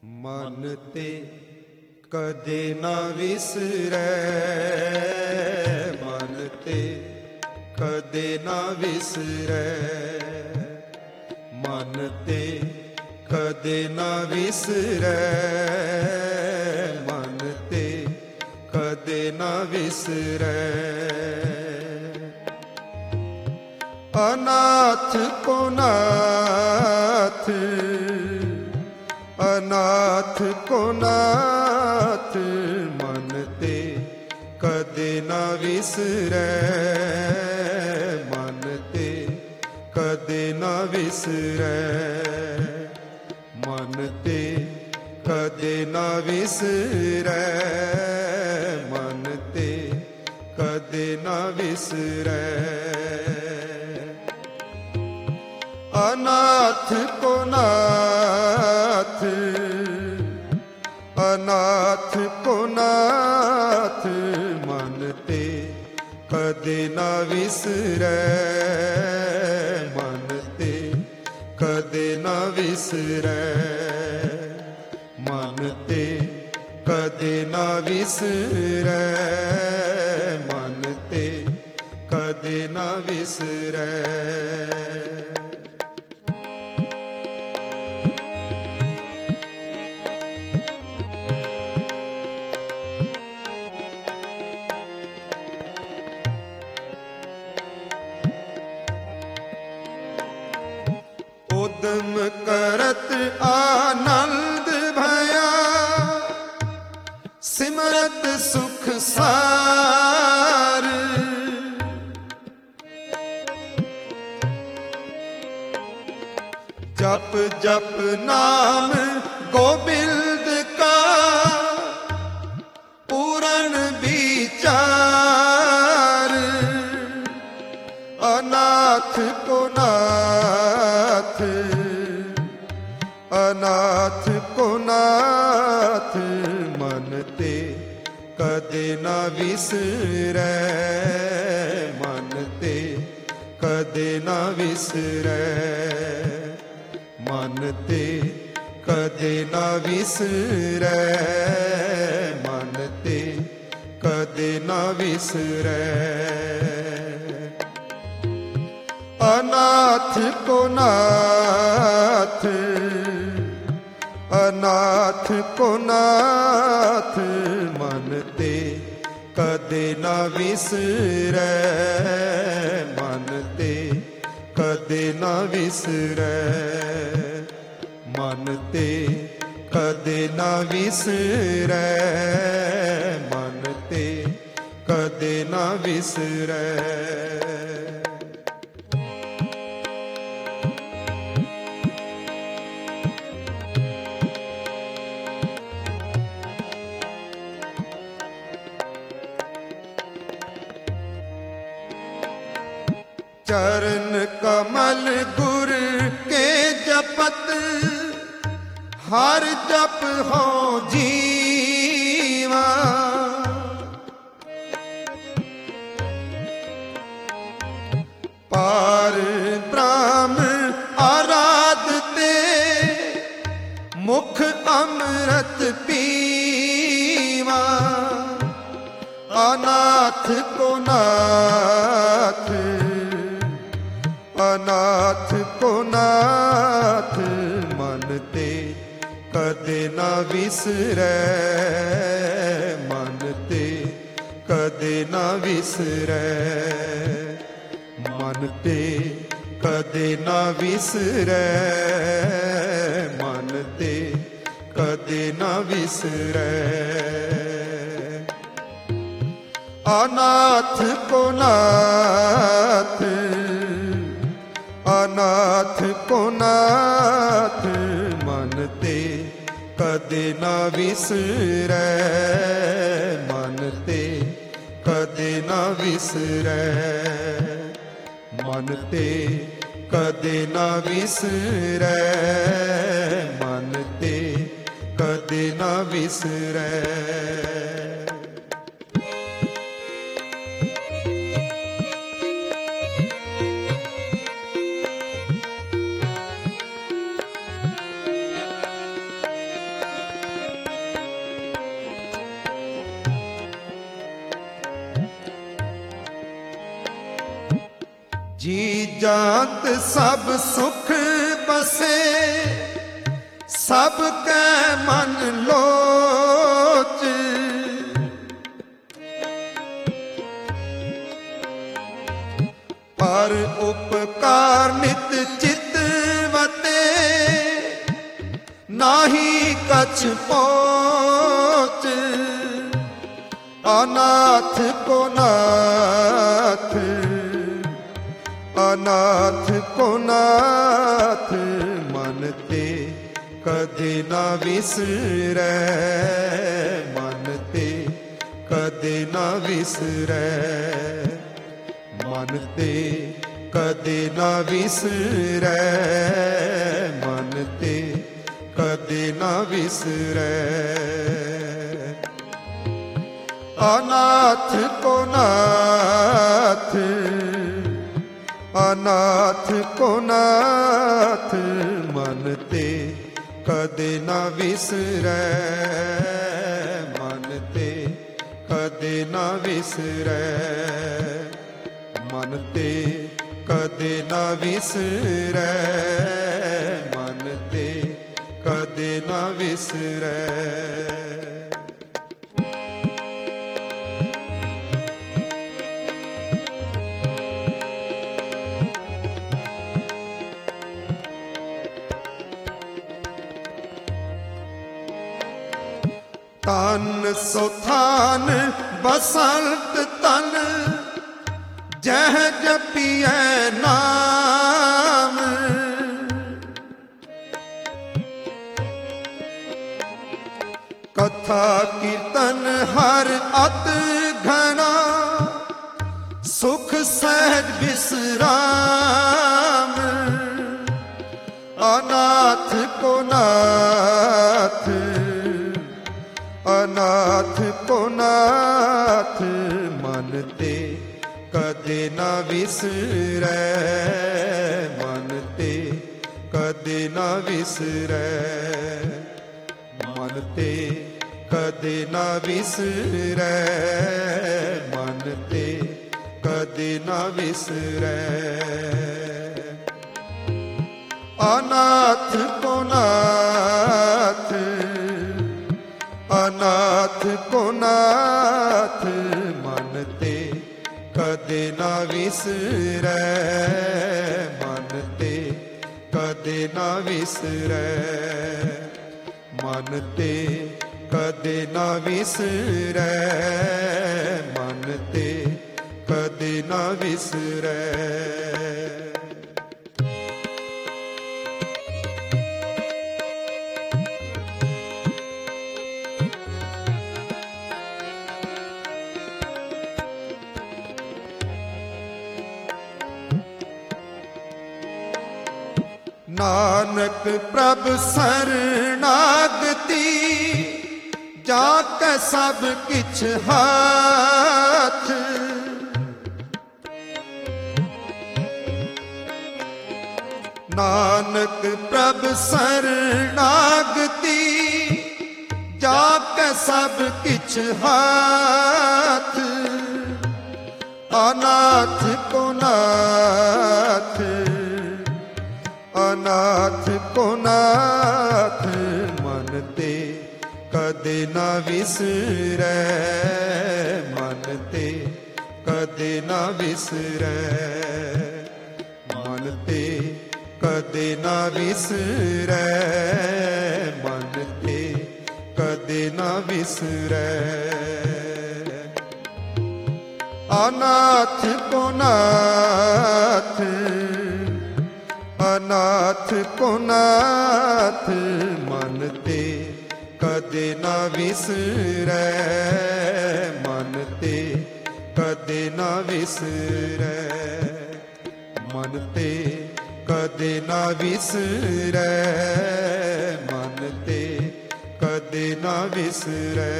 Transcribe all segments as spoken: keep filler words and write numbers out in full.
मन ते कदे ना विसरै, मन ते कदे ना विसरै, मन ते कदे ना विसरै, मन ते कदे ना विसरै। अनाथ को नाथ, अनाथ को नाथ, मन ते कदे ना विसरै, मन ते कदे ना विसरै, मन ते कदे ना विसरै, मन ते कदे ना विसरै। अनाथ को नाथ, अनाथ को नाथ, मन ते कदे ना विसरै, मन ते कदे ना विसरै, मन ते कदे ना विसरै, मन ते कदे ना विसरै। उद्यम करत आनंद भया, सिमरत सुख सार, जप जप नाम गोबिंद का पूरन विचार। अनाथ को नाथ, अनाथ को नाथ, मन ते कदे ना विसरै, मन ते कदे ना विसरै, मन ते कदे ना विसरै, मन ते कदे ना विसरै। अनाथ को नाथ, अनाथ को नाथ, मन ते कदे ना विसरै, मन ते कदे ना विसरै, मन ते कदे ना विसरै, मन ते कदे ना विसरै। चरण कमल गुर के जपत, हर जप हो जीवा। पार ब्रह्म आराधते, मुख अमृत पीवा। अनाथ को नाथ, अनाथ को नाथ, मन ते कदे ना विसरै, मन ते कदे ना विसरै, मन ते कदे ना विसरै, मन ते कदे ना विसरै। अनाथ को नाथ, अनाथ को नाथ, मन ते कदे ना विसरै, मन ते कदे ना विसरै, मन ते कदे ना विसरै, मन ते कदे ना विसरै। जात सब सुख बसे, सब कै मन लोच। पर उपकार नित चितवते, नाही कछ पोच। अनाथ को नाथ, अनाथ को नाथ, मन ते कदे ना विसरै, मन ते कदे ना विसरै, मन ते कदे ना विसरै, मन ते कदे ना विसरै। अनाथ को नाथ, अनाथ को नाथ, मन ते कदे ना विसरै, मन ते कदे ना विसरै, मन ते कदे ना विसरै, मन ते कदे ना विसरै। तन सो थान बसंत तन, जह जपिए नाम। कथा कीर्तन हर अत घना, सुख सहज विश्राम। अनाथ को नाथ, अनाथ को नाथ, मन ते कदे ना विसरै, मन ते कदे ना विसरै, मन ते कदे ना विसरै, मन ते कदे ना विसरै। अनाथ को नाथ, अनाथ को नाथ, मन ते कदे ना विसरै, मन ते कदे ना विसरै, मन ते कदे ना विसरै, मन ते कदे ना विसरै। नानक प्रभ शरणागति, जाके सब किछ हाथ। नानक प्रभ शरणागति, जाके सब किछ हाथ। अनाथ को नाथ, अनाथ को नाथ, मन ते कदे ना विसरै, मन ते कदे ना विसरै, मन ते कदे ना विसरै, मन ते कदे ना विसरै। अनाथ को नाथ, अनाथ को नाथ, मन ते कदे ना विसरै, मन ते कदे ना विसरै, मन ते कदे ना विसरै, मन ते कदे ना विसरै।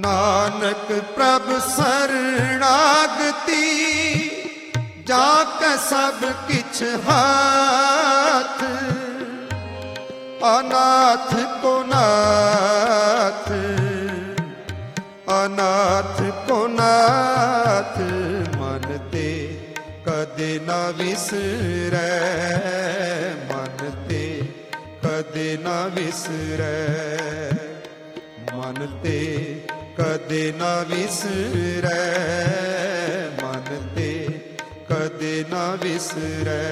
ਨਾਨਕ ਪ੍ਰਭ ਸਰਣਾਗਤੀ, ਜਾ ਕੈ ਸਭ ਕਿਛ ਹਾਥ। ਅਨਾਥ ਕੋ ਨਾਥ, ਅਨਾਥ ਕੋ ਨਾਥ, ਮਨ ਤੇ ਕਦੇ ਨਾ ਵਿਸਰੈ, ਮਨ ਤੇ ਕਦੇ ਨਾ ਵਿਸਰੈ, ਮਨ ਤੇ ਕਦੇ ਨਾ ਵਿਸਰੈ, ਮਨ ਤੇ ਕਦੇ ਨਾ ਵਿਸਰੈ।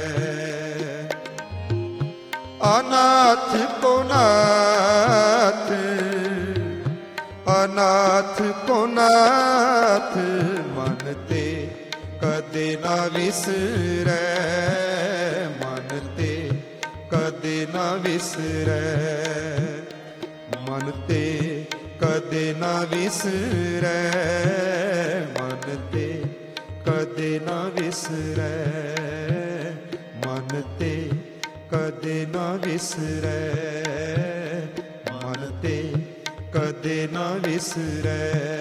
ਅਨਾਥ ਕੋ ਨਾਥ, ਅਨਾਥ ਕੋ ਨਾਥ, ਮਨ ਤੇ ਕਦੇ ਨਾ ਵਿਸਰੈ, ਮਨ ਤੇ ਕਦੇ ਨਾ ਵਿਸਰੈ, ਮਨ ਤੇ ਕਦੇ ਨਾ ਵਿਸਰੈ, ਮਨ ਤੇ ਕਦੇ ਨਾ ਵਿਸਰੈ, ਮਨ ਤੇ ਕਦੇ ਨਾ ਵਿਸਰੈ, ਮਨ ਤੇ ਕਦੇ ਨਾ ਵਿਸਰੈ,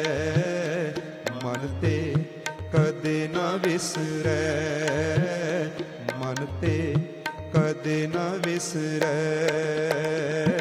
ਮਨ ਤੇ ਕਦੇ ਨਾ ਵਿਸਰੈ, ਮਨ ਤੇ ਕਦੇ ਨਾ ਵਿਸਰੈ।